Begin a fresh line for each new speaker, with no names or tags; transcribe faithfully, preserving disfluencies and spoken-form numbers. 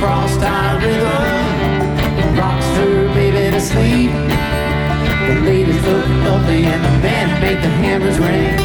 cross-time rhythm rocks her baby to sleep. The ladies look lovely and the band make the hammers ring.